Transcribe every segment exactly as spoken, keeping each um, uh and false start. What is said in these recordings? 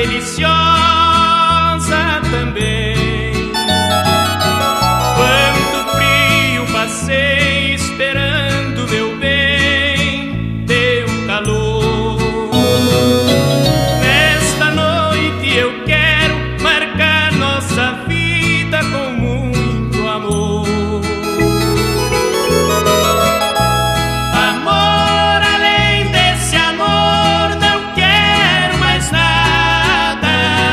deliciosa também. Quanto frio passei esperando, meu bem, teu calor. Nesta noite eu quero marcar nossa vida com muito amor. Amor, além desse amor, não quero mais nada.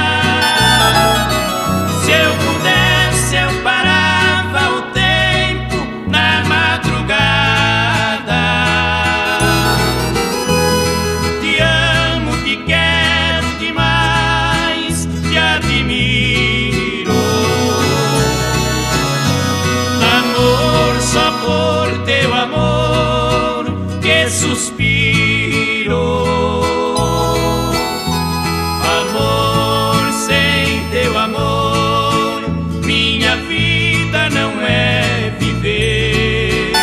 Se eu pudesse, eu parava o tempo na madrugada. Te amo, te quero demais, te admiro. Amor, só por teu amor que suspiro. Amor, sem teu amor, minha vida não é viver.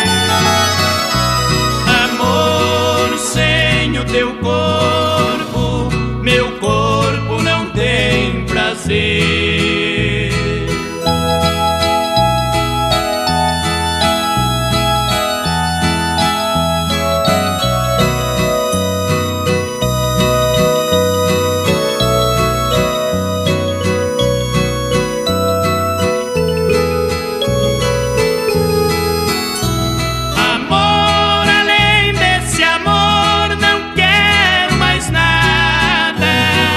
Amor, sem o teu corpo, meu corpo não tem prazer. Amor, além desse amor, não quero mais nada.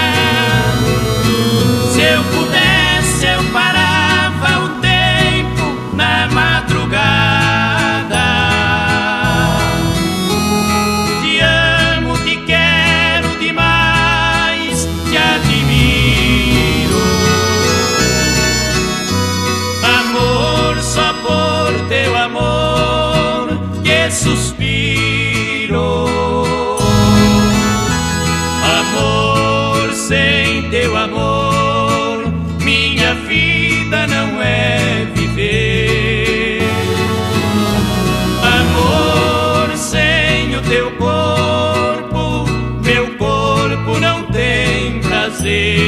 Se eu pudesse, eu parava o tempo na madrugada. Te amo, te quero demais, te admiro. Amor, só por teu amor que suspiro. Amor, sem teu amor, minha vida não é viver. Amor, sem o teu corpo, meu corpo não tem prazer.